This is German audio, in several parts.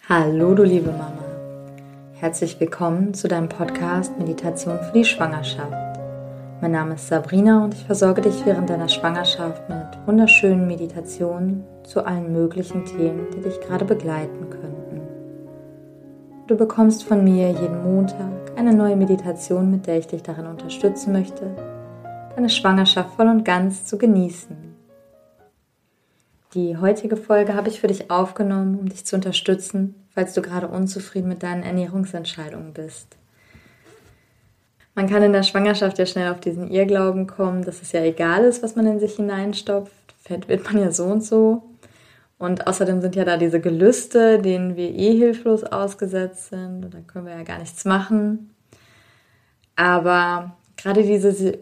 Hallo du liebe Mama, herzlich willkommen zu deinem Podcast Meditation für die Schwangerschaft. Mein Name ist Sabrina und ich versorge dich während deiner Schwangerschaft mit wunderschönen Meditationen zu allen möglichen Themen, die dich gerade begleiten könnten. Du bekommst von mir jeden Montag eine neue Meditation, mit der ich dich darin unterstützen möchte, deine Schwangerschaft voll und ganz zu genießen. Die heutige Folge habe ich für dich aufgenommen, um dich zu unterstützen, falls du gerade unzufrieden mit deinen Ernährungsentscheidungen bist. Man kann in der Schwangerschaft ja schnell auf diesen Irrglauben kommen, dass es ja egal ist, was man in sich hineinstopft. Fett wird man ja so und so. Und außerdem sind ja da diese Gelüste, denen wir hilflos ausgesetzt sind. Und da können wir ja gar nichts machen. Aber gerade diese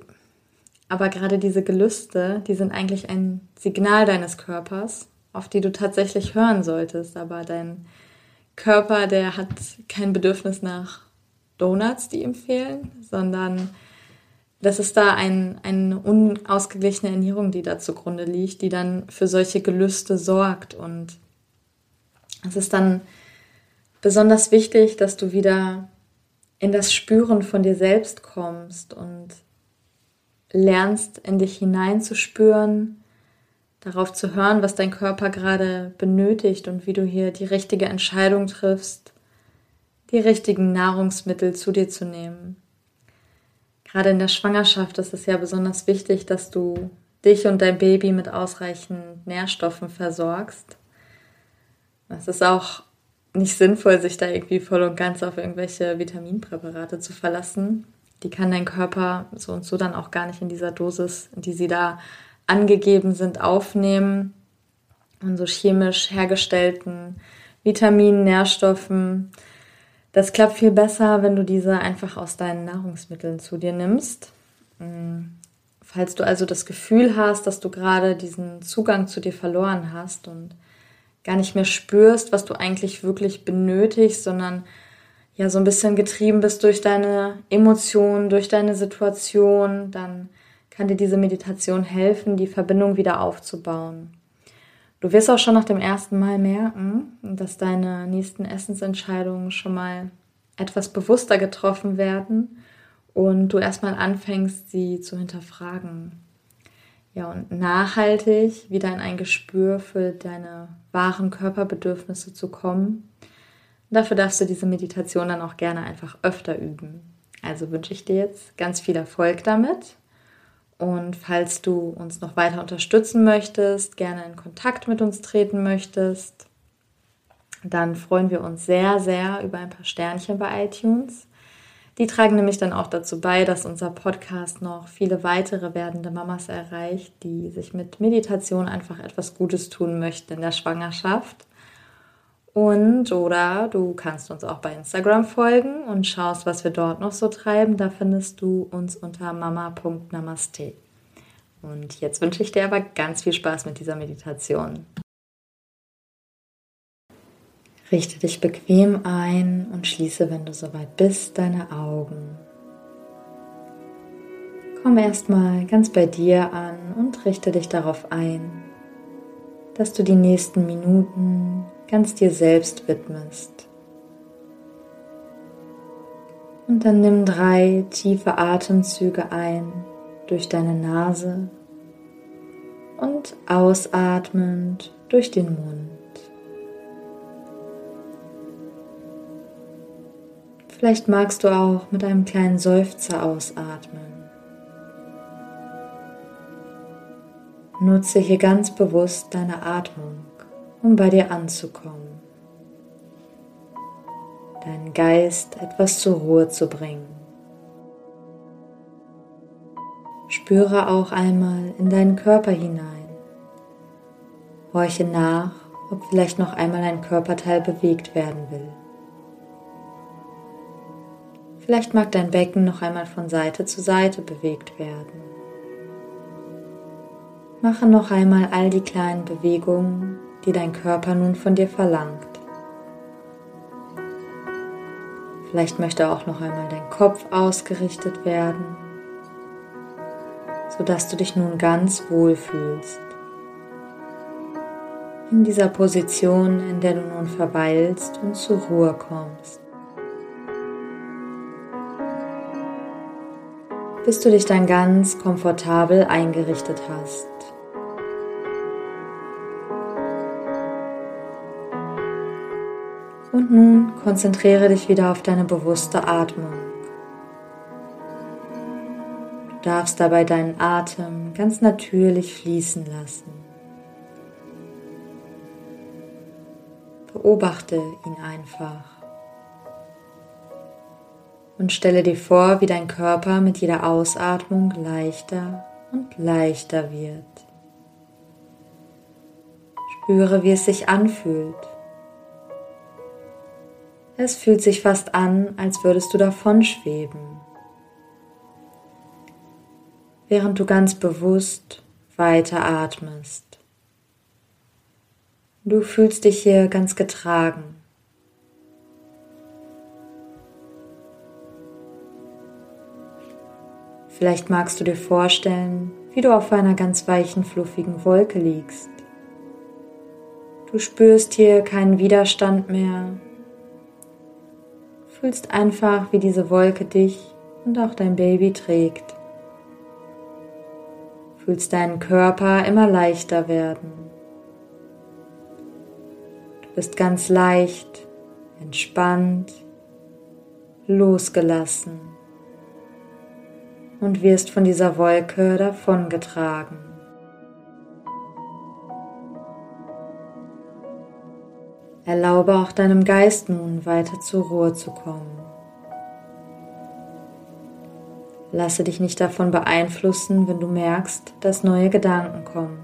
Gelüste, die sind eigentlich ein Signal deines Körpers, auf die du tatsächlich hören solltest. Aber dein Körper, der hat kein Bedürfnis nach Donuts, die ihm fehlen, sondern das ist da eine unausgeglichene Ernährung, die da zugrunde liegt, die dann für solche Gelüste sorgt. Und es ist dann besonders wichtig, dass du wieder in das Spüren von dir selbst kommst und lernst, in dich hineinzuspüren, darauf zu hören, was dein Körper gerade benötigt und wie du hier die richtige Entscheidung triffst, die richtigen Nahrungsmittel zu dir zu nehmen. Gerade in der Schwangerschaft ist es ja besonders wichtig, dass du dich und dein Baby mit ausreichend Nährstoffen versorgst. Es ist auch nicht sinnvoll, sich da irgendwie voll und ganz auf irgendwelche Vitaminpräparate zu verlassen. Die kann dein Körper so und so dann auch gar nicht in dieser Dosis, in die sie da angegeben sind, aufnehmen. Und so chemisch hergestellten Vitaminen, Nährstoffen, das klappt viel besser, wenn du diese einfach aus deinen Nahrungsmitteln zu dir nimmst. Falls du also das Gefühl hast, dass du gerade diesen Zugang zu dir verloren hast und gar nicht mehr spürst, was du eigentlich wirklich benötigst, sondern ja so ein bisschen getrieben bist durch deine Emotionen, durch deine Situation, dann kann dir diese Meditation helfen, die Verbindung wieder aufzubauen. Du wirst auch schon nach dem ersten Mal merken, dass deine nächsten Essensentscheidungen schon mal etwas bewusster getroffen werden und du erstmal anfängst, sie zu hinterfragen. Ja, und nachhaltig wieder in ein Gespür für deine wahren Körperbedürfnisse zu kommen. Dafür darfst du diese Meditation dann auch gerne einfach öfter üben. Also wünsche ich dir jetzt ganz viel Erfolg damit. Und falls du uns noch weiter unterstützen möchtest, gerne in Kontakt mit uns treten möchtest, dann freuen wir uns sehr, sehr über ein paar Sternchen bei iTunes. Die tragen nämlich dann auch dazu bei, dass unser Podcast noch viele weitere werdende Mamas erreicht, die sich mit Meditation einfach etwas Gutes tun möchten in der Schwangerschaft. Oder du kannst uns auch bei Instagram folgen und schaust, was wir dort noch so treiben. Da findest du uns unter mama.namaste. Und jetzt wünsche ich dir aber ganz viel Spaß mit dieser Meditation. Richte dich bequem ein und schließe, wenn du soweit bist, deine Augen. Komm erstmal ganz bei dir an und richte dich darauf ein, dass du die nächsten Minuten ganz dir selbst widmest. Und dann nimm 3 tiefe Atemzüge ein durch deine Nase und ausatmend durch den Mund. Vielleicht magst du auch mit einem kleinen Seufzer ausatmen. Nutze hier ganz bewusst deine Atmung, um bei dir anzukommen, deinen Geist etwas zur Ruhe zu bringen. Spüre auch einmal in deinen Körper hinein. Horche nach, ob vielleicht noch einmal ein Körperteil bewegt werden will. Vielleicht mag dein Becken noch einmal von Seite zu Seite bewegt werden. Mache noch einmal all die kleinen Bewegungen, die dein Körper nun von dir verlangt. Vielleicht möchte auch noch einmal dein Kopf ausgerichtet werden, sodass du dich nun ganz wohl fühlst. in dieser Position, in der du nun verweilst und zur Ruhe kommst. Bis du dich dann ganz komfortabel eingerichtet hast. Und nun konzentriere dich wieder auf deine bewusste Atmung. Du darfst dabei deinen Atem ganz natürlich fließen lassen. Beobachte ihn einfach. Und stelle dir vor, wie dein Körper mit jeder Ausatmung leichter und leichter wird. Spüre, wie es sich anfühlt. Es fühlt sich fast an, als würdest du davon schweben, während du ganz bewusst weiter atmest. Du fühlst dich hier ganz getragen. Vielleicht magst du dir vorstellen, wie du auf einer ganz weichen, fluffigen Wolke liegst. Du spürst hier keinen Widerstand mehr. Du fühlst einfach, wie diese Wolke dich und auch dein Baby trägt. Du fühlst deinen Körper immer leichter werden. Du bist ganz leicht, entspannt, losgelassen und wirst von dieser Wolke davongetragen. Erlaube auch deinem Geist nun weiter zur Ruhe zu kommen. Lasse dich nicht davon beeinflussen, wenn du merkst, dass neue Gedanken kommen.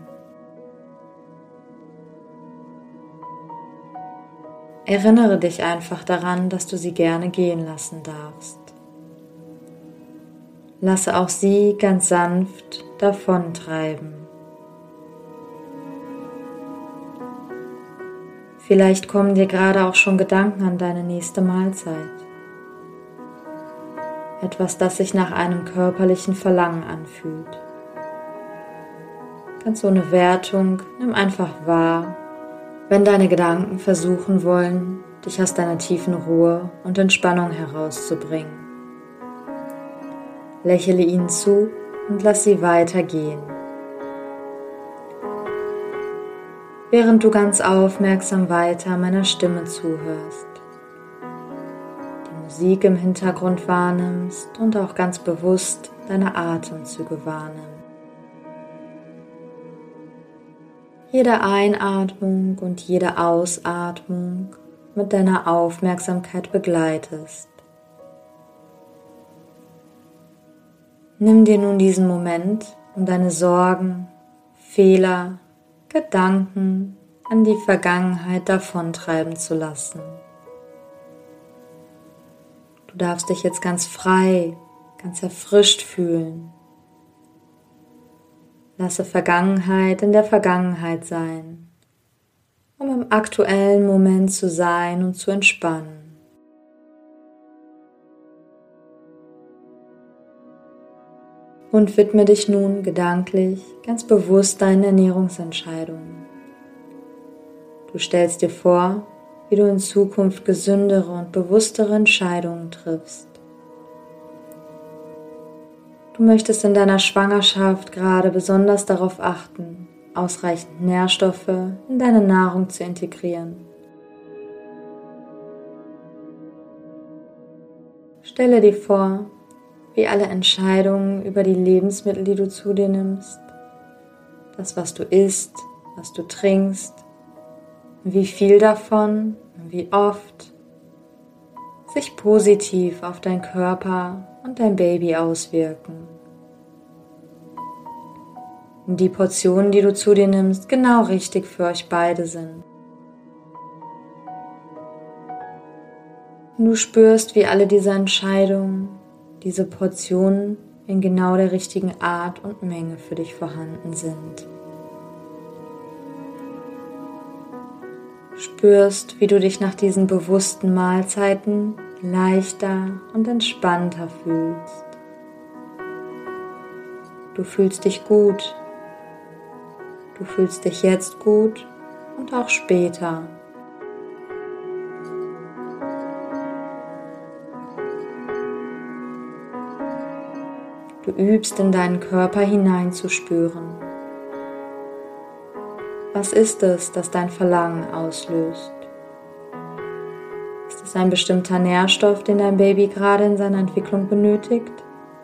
Erinnere dich einfach daran, dass du sie gerne gehen lassen darfst. Lasse auch sie ganz sanft davontreiben. Vielleicht kommen dir gerade auch schon Gedanken an deine nächste Mahlzeit. Etwas, das sich nach einem körperlichen Verlangen anfühlt. Ganz ohne Wertung, nimm einfach wahr, wenn deine Gedanken versuchen wollen, dich aus deiner tiefen Ruhe und Entspannung herauszubringen. Lächle ihnen zu und lass sie weitergehen. Während du ganz aufmerksam weiter meiner Stimme zuhörst, die Musik im Hintergrund wahrnimmst und auch ganz bewusst deine Atemzüge wahrnimmst. Jede Einatmung und jede Ausatmung mit deiner Aufmerksamkeit begleitest. Nimm dir nun diesen Moment, um deine Sorgen, Fehler, Gedanken an die Vergangenheit davontreiben zu lassen. Du darfst dich jetzt ganz frei, ganz erfrischt fühlen. Lasse Vergangenheit in der Vergangenheit sein, um im aktuellen Moment zu sein und zu entspannen. Und widme dich nun gedanklich ganz bewusst deinen Ernährungsentscheidungen. Du stellst dir vor, wie du in Zukunft gesündere und bewusstere Entscheidungen triffst. Du möchtest in deiner Schwangerschaft gerade besonders darauf achten, ausreichend Nährstoffe in deine Nahrung zu integrieren. Stelle dir vor, wie alle Entscheidungen über die Lebensmittel, die du zu dir nimmst, das, was du isst, was du trinkst, wie viel davon, wie oft, sich positiv auf deinen Körper und dein Baby auswirken. Und die Portionen, die du zu dir nimmst, genau richtig für euch beide sind. Und du spürst, wie alle diese Entscheidungen, diese Portionen in genau der richtigen Art und Menge für dich vorhanden sind. Du spürst, wie du dich nach diesen bewussten Mahlzeiten leichter und entspannter fühlst. Du fühlst dich gut. Du fühlst dich jetzt gut und auch später. Du übst in deinen Körper hineinzuspüren. Was ist es, das dein Verlangen auslöst? Ist es ein bestimmter Nährstoff, den dein Baby gerade in seiner Entwicklung benötigt?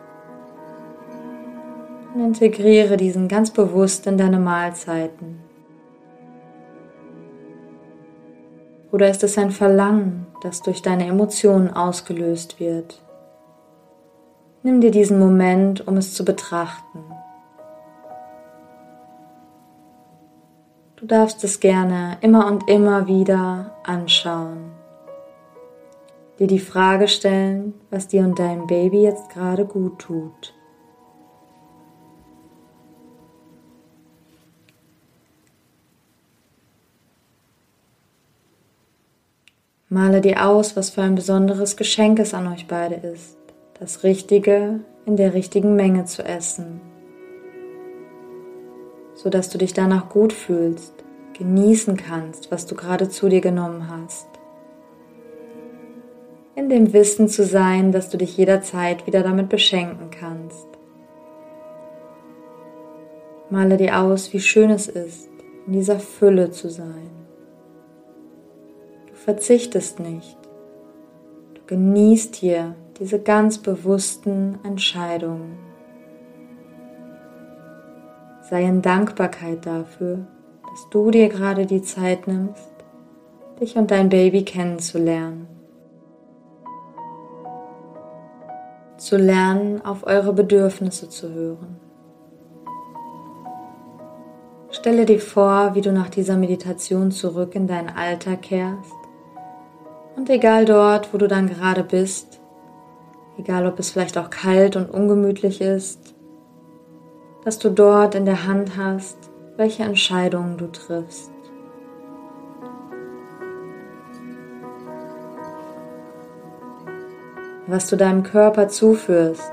Und integriere diesen ganz bewusst in deine Mahlzeiten. Oder ist es ein Verlangen, das durch deine Emotionen ausgelöst wird? Nimm dir diesen Moment, um es zu betrachten. Du darfst es gerne immer und immer wieder anschauen. Dir die Frage stellen, was dir und deinem Baby jetzt gerade gut tut. Male dir aus, was für ein besonderes Geschenk es an euch beide ist, das Richtige in der richtigen Menge zu essen, sodass du dich danach gut fühlst, genießen kannst, was du gerade zu dir genommen hast. In dem Wissen zu sein, dass du dich jederzeit wieder damit beschenken kannst. Male dir aus, wie schön es ist, in dieser Fülle zu sein. Du verzichtest nicht. Du genießt hier diese ganz bewussten Entscheidungen. Sei in Dankbarkeit dafür, dass du dir gerade die Zeit nimmst, dich und dein Baby kennenzulernen. Zu lernen, auf eure Bedürfnisse zu hören. Stelle dir vor, wie du nach dieser Meditation zurück in deinen Alltag kehrst und egal dort, wo du dann gerade bist, egal ob es vielleicht auch kalt und ungemütlich ist, dass du dort in der Hand hast, welche Entscheidungen du triffst. Was du deinem Körper zuführst.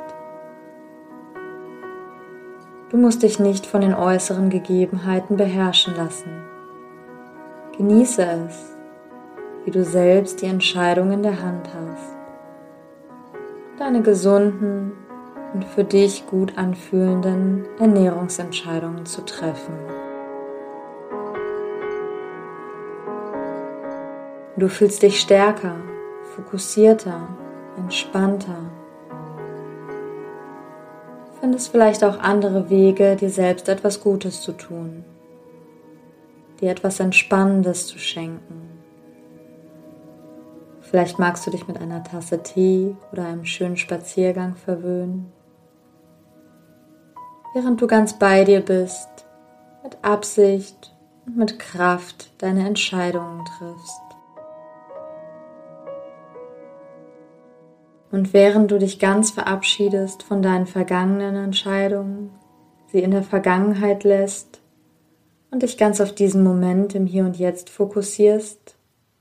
Du musst dich nicht von den äußeren Gegebenheiten beherrschen lassen. Genieße es, wie du selbst die Entscheidung in der Hand hast. Deine gesunden und für dich gut anfühlenden Ernährungsentscheidungen zu treffen. Du fühlst dich stärker, fokussierter, entspannter. Du findest vielleicht auch andere Wege, dir selbst etwas Gutes zu tun, dir etwas Entspannendes zu schenken. Vielleicht magst du dich mit einer Tasse Tee oder einem schönen Spaziergang verwöhnen, während du ganz bei dir bist, mit Absicht und mit Kraft deine Entscheidungen triffst. Und während du dich ganz verabschiedest von deinen vergangenen Entscheidungen, sie in der Vergangenheit lässt und dich ganz auf diesen Moment im Hier und Jetzt fokussierst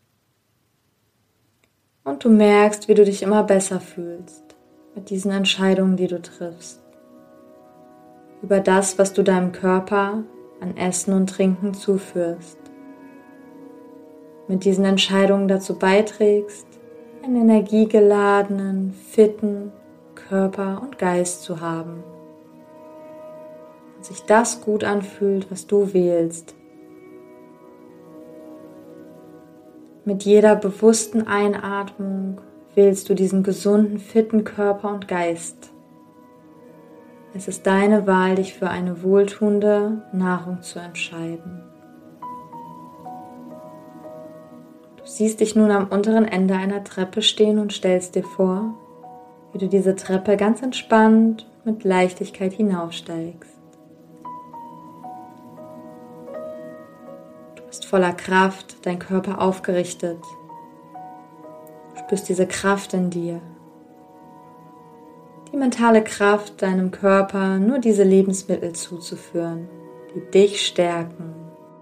und du merkst, wie du dich immer besser fühlst mit diesen Entscheidungen, die du triffst, über das, was du deinem Körper an Essen und Trinken zuführst, mit diesen Entscheidungen dazu beiträgst, einen energiegeladenen, fitten Körper und Geist zu haben. Und sich das gut anfühlt, was du wählst. Mit jeder bewussten Einatmung wählst du diesen gesunden, fitten Körper und Geist. Es ist deine Wahl, dich für eine wohltuende Nahrung zu entscheiden. Du siehst dich nun am unteren Ende einer Treppe stehen und stellst dir vor, wie du diese Treppe ganz entspannt mit Leichtigkeit hinaufsteigst. Du bist voller Kraft, dein Körper aufgerichtet. Du spürst diese Kraft in dir. Die mentale Kraft, deinem Körper nur diese Lebensmittel zuzuführen, die dich stärken.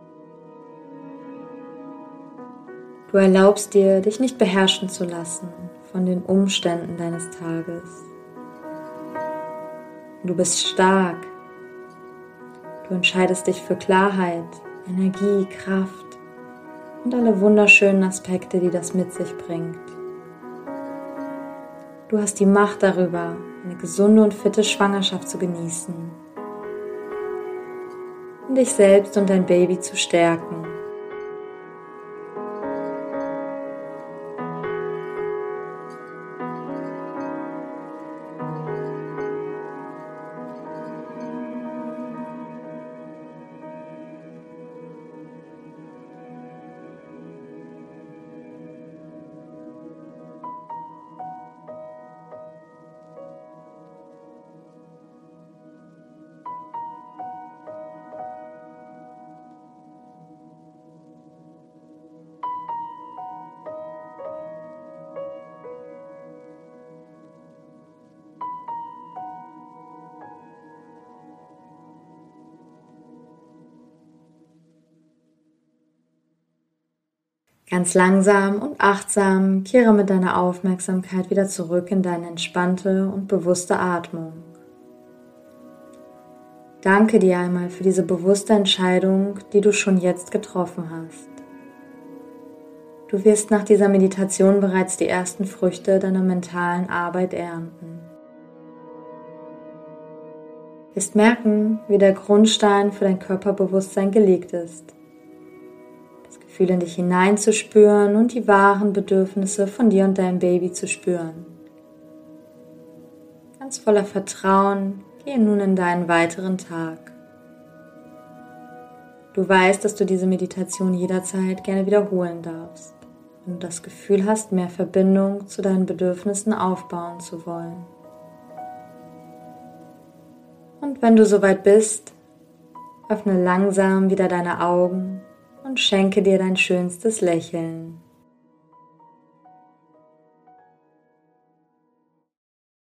Du erlaubst dir, dich nicht beherrschen zu lassen von den Umständen deines Tages. Du bist stark. Du entscheidest dich für Klarheit, Energie, Kraft und alle wunderschönen Aspekte, die das mit sich bringt. Du hast die Macht darüber, eine gesunde und fitte Schwangerschaft zu genießen und dich selbst und dein Baby zu stärken. Ganz langsam und achtsam kehre mit deiner Aufmerksamkeit wieder zurück in deine entspannte und bewusste Atmung. Danke dir einmal für diese bewusste Entscheidung, die du schon jetzt getroffen hast. Du wirst nach dieser Meditation bereits die ersten Früchte deiner mentalen Arbeit ernten. Du wirst merken, wie der Grundstein für dein Körperbewusstsein gelegt ist. Gefühl in dich hineinzuspüren und die wahren Bedürfnisse von dir und deinem Baby zu spüren. Ganz voller Vertrauen gehe nun in deinen weiteren Tag. Du weißt, dass du diese Meditation jederzeit gerne wiederholen darfst, wenn du das Gefühl hast, mehr Verbindung zu deinen Bedürfnissen aufbauen zu wollen. Und wenn du soweit bist, öffne langsam wieder deine Augen und schenke dir dein schönstes Lächeln.